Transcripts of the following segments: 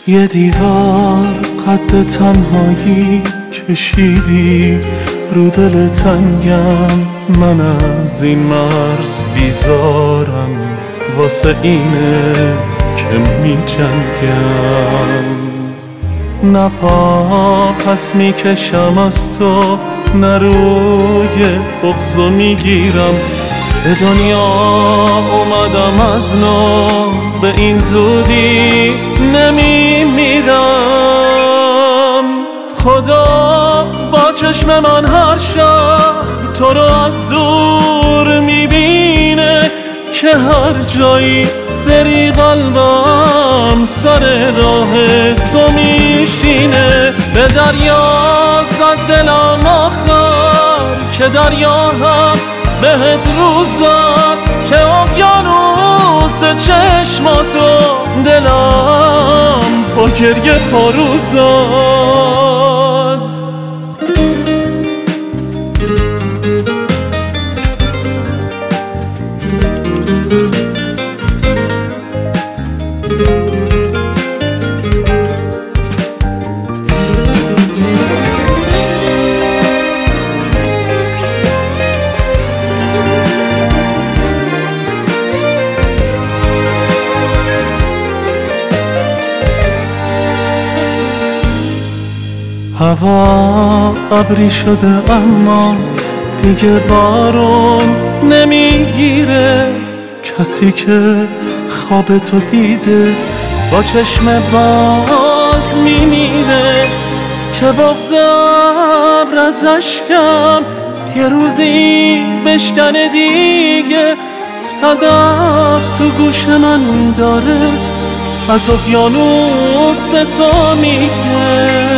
یه دیوار قد تنهایی کشیدی رو دل تنگم، من از این مرز بیزارم، واسه اینه که می جنگم. نه پا پس می کشم از تو، نه روی بغضو می گیرم. به دنیا اومدم از نو، به این زودی نمی میرم. خدا با چشم من هر شب تو رو از دور میبینه، که هر جایی بری قلبم سر راه تو میشینه. به دریا زد دلم آخر که دریا هم بهت روزد، که اقیانوس چشماتو دلم با گریه پاروزد. هوا ابری شده اما دیگه بارون نمیگیره، کسی که خواب تو دیده با چشم باز میمیره. که بغض ابر از اشکم یه روزی بشکنه دیگه، صدف تو گوش من داره از اقیانوس تو میگه.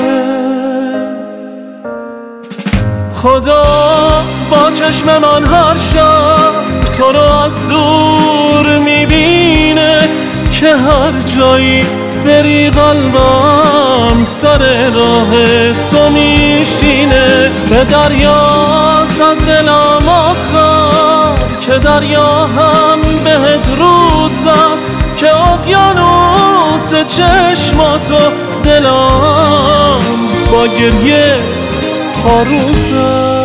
خدا با چشم من هر شب تو رو از دور میبینه، که هر جایی بری قلبم سر راه تو میشینه. به دریا زد دلم آخر که دریا هم بهت روز زد، که اقیانوس چشماتو دلم با گریه پاروزد.